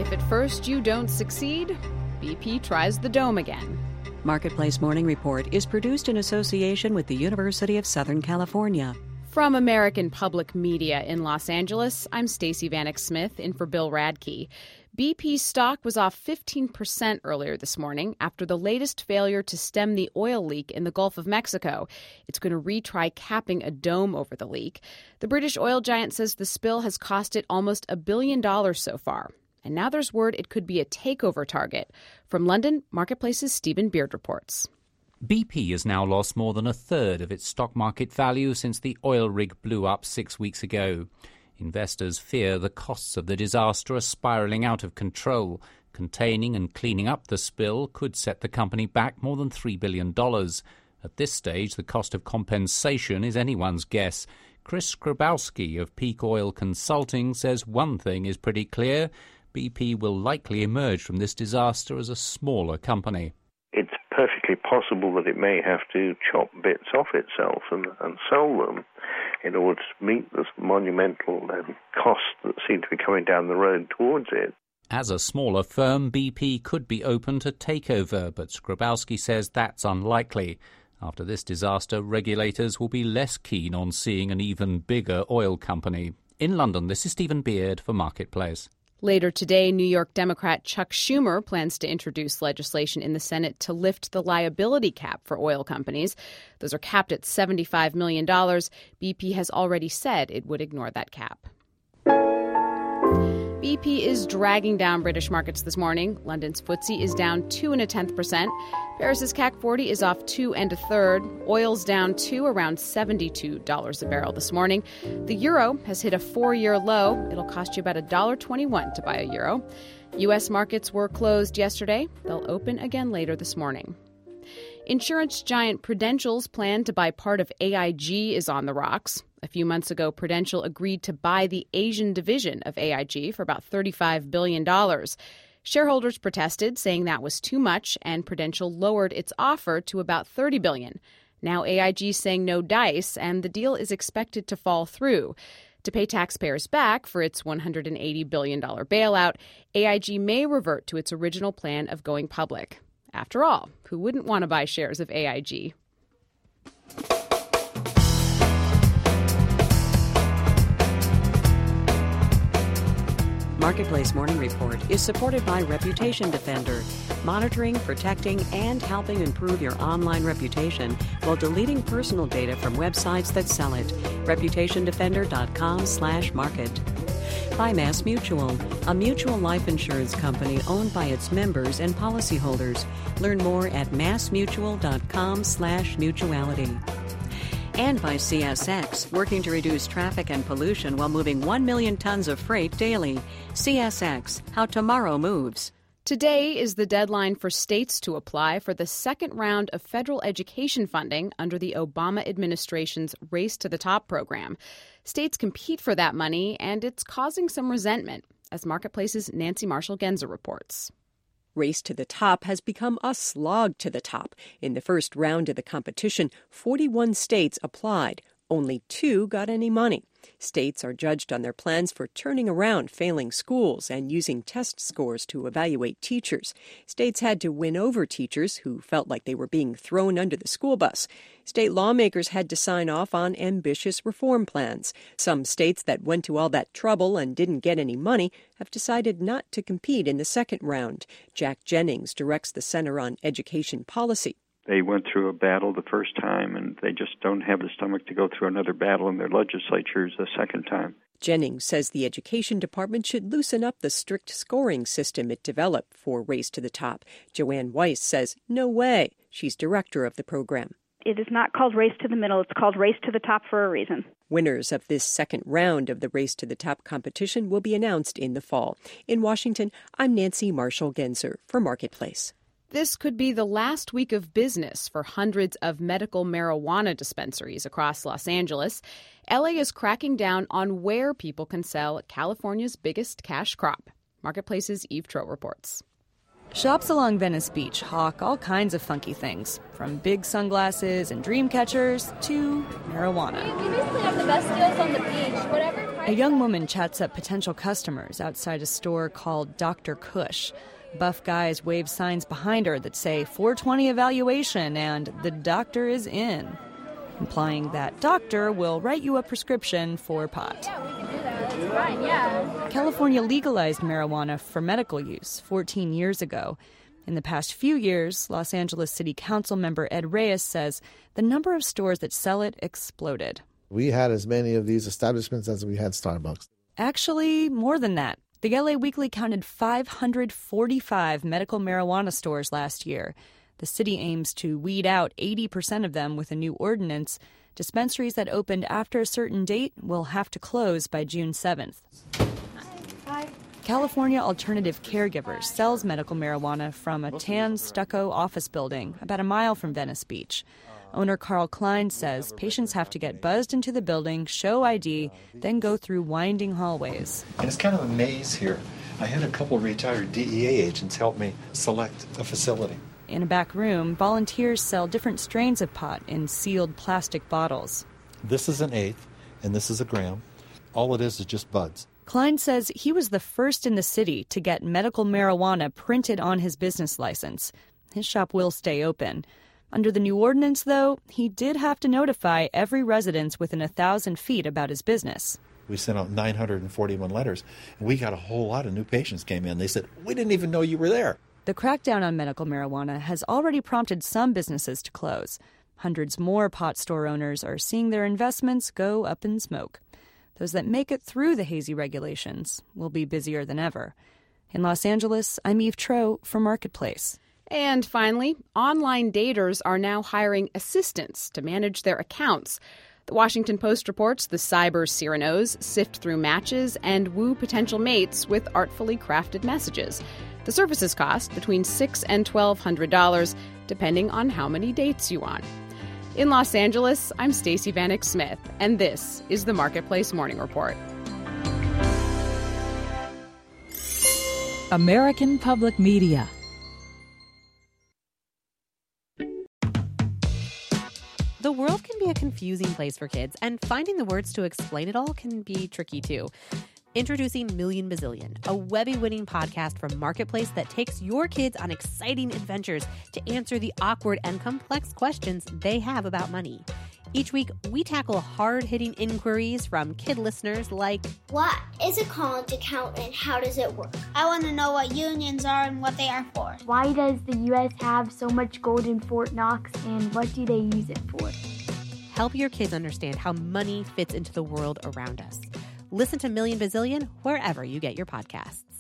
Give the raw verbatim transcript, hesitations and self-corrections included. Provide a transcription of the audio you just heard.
If at first you don't succeed, B P tries the dome again. Marketplace Morning Report is produced in association with the University of Southern California. From American Public Media in Los Angeles, I'm Stacey Vanek Smith in for Bill Radke. B P stock was off fifteen percent earlier this morning after the latest failure to stem the oil leak in the Gulf of Mexico. It's going to retry capping a dome over the leak. The British oil giant says the spill has cost it almost a billion dollars so far. And now there's word it could be a takeover target. From London, Marketplace's Stephen Beard reports. B P has now lost more than a third of its stock market value since the oil rig blew up six weeks ago. Investors fear the costs of the disaster are spiralling out of control. Containing and cleaning up the spill could set the company back more than three billion dollars. At this stage, the cost of compensation is anyone's guess. Chris Skrobowski of Peak Oil Consulting says one thing is pretty clear. B P will likely emerge from this disaster as a smaller company. It's perfectly possible that it may have to chop bits off itself and, and sell them in order to meet the monumental um, costs that seem to be coming down the road towards it. As a smaller firm, B P could be open to takeover, but Skrobowski says that's unlikely. After this disaster, regulators will be less keen on seeing an even bigger oil company. In London, this is Stephen Beard for Marketplace. Later today, New York Democrat Chuck Schumer plans to introduce legislation in the Senate to lift the liability cap for oil companies. Those are capped at seventy-five million dollars. B P has already said it would ignore that cap. B P is dragging down British markets this morning. London's F T S E is down two and a tenth percent. Paris's C A C forty is off two and a third. Oil's down two, around seventy-two dollars a barrel this morning. The euro has hit a four-year low. It'll cost you about one dollar twenty-one to buy a euro. U S markets were closed yesterday. They'll open again later this morning. Insurance giant Prudential's plan to buy part of A I G is on the rocks. A few months ago, Prudential agreed to buy the Asian division of A I G for about thirty-five billion dollars. Shareholders protested, saying that was too much, and Prudential lowered its offer to about thirty billion dollars. Now A I G is saying no dice, and the deal is expected to fall through. To pay taxpayers back for its one hundred eighty billion dollars bailout, A I G may revert to its original plan of going public. After all, who wouldn't want to buy shares of A I G? Marketplace Morning Report is supported by Reputation Defender, monitoring, protecting, and helping improve your online reputation while deleting personal data from websites that sell it. reputation defender dot com slash market. By Mass Mutual, a mutual life insurance company owned by its members and policyholders. Learn more at mass mutual dot com slash mutuality. And by C S X, working to reduce traffic and pollution while moving one million tons of freight daily. C S X, how tomorrow moves. Today is the deadline for states to apply for the second round of federal education funding under the Obama administration's Race to the Top program. States compete for that money, and it's causing some resentment, as Marketplace's Nancy Marshall-Genzer reports. Race to the Top has become a slog to the top. In the first round of the competition, forty-one states applied. Only two got any money. States are judged on their plans for turning around failing schools and using test scores to evaluate teachers. States had to win over teachers who felt like they were being thrown under the school bus. State lawmakers had to sign off on ambitious reform plans. Some states that went to all that trouble and didn't get any money have decided not to compete in the second round. Jack Jennings directs the Center on Education Policy. They went through a battle the first time, and they just don't have the stomach to go through another battle in their legislatures a second time. Jennings says the Education Department should loosen up the strict scoring system it developed for Race to the Top. Joanne Weiss says, no way. She's director of the program. It is not called Race to the Middle. It's called Race to the Top for a reason. Winners of this second round of the Race to the Top competition will be announced in the fall. In Washington, I'm Nancy Marshall-Genzer for Marketplace. This could be the last week of business for hundreds of medical marijuana dispensaries across Los Angeles. L A is cracking down on where people can sell California's biggest cash crop. Marketplace's Eve Tro reports. Shops along Venice Beach hawk all kinds of funky things, from big sunglasses and dream catchers to marijuana. We basically have the best deals on the beach, whatever price. A young woman chats up potential customers outside a store called Doctor Kush. Buff guys wave signs behind her that say four twenty evaluation and the doctor is in, implying that doctor will write you a prescription for pot. Yeah, we can do that. That's fine, yeah. California legalized marijuana for medical use fourteen years ago. In the past few years, Los Angeles City Council member Ed Reyes says the number of stores that sell it exploded. We had as many of these establishments as we had Starbucks. Actually, more than that. The L A Weekly counted five hundred forty-five medical marijuana stores last year. The city aims to weed out eighty percent of them with a new ordinance. Dispensaries that opened after a certain date will have to close by June seventh. Hi. California Alternative Caregivers sells medical marijuana from a tan stucco office building about a mile from Venice Beach. Owner Carl Klein says patients have to get buzzed into the building, show I D, then go through winding hallways. And it's kind of a maze here. I had a couple retired D E A agents help me select a facility. In a back room, volunteers sell different strains of pot in sealed plastic bottles. This is an eighth, and this is a gram. All it is is just buds. Klein says he was the first in the city to get medical marijuana printed on his business license. His shop will stay open. Under the new ordinance, though, he did have to notify every resident within a thousand feet about his business. We sent out nine hundred forty-one letters, and we got a whole lot of new patients came in. They said, we didn't even know you were there. The crackdown on medical marijuana has already prompted some businesses to close. Hundreds more pot store owners are seeing their investments go up in smoke. Those that make it through the hazy regulations will be busier than ever. In Los Angeles, I'm Eve Tro for Marketplace. And finally, online daters are now hiring assistants to manage their accounts. The Washington Post reports the cyber Cyranos sift through matches and woo potential mates with artfully crafted messages. The services cost between six hundred dollars and twelve hundred dollars, depending on how many dates you want. In Los Angeles, I'm Stacey Vanek Smith, and this is the Marketplace Morning Report. American Public Media. The world can be a confusing place for kids, and finding the words to explain it all can be tricky, too. Introducing Million Bazillion, a Webby-winning podcast from Marketplace that takes your kids on exciting adventures to answer the awkward and complex questions they have about money. Each week, we tackle hard-hitting inquiries from kid listeners like, what is a college account and how does it work? I want to know what unions are and what they are for. Why does the U S have so much gold in Fort Knox and what do they use it for? Help your kids understand how money fits into the world around us. Listen to Million Bazillion wherever you get your podcasts.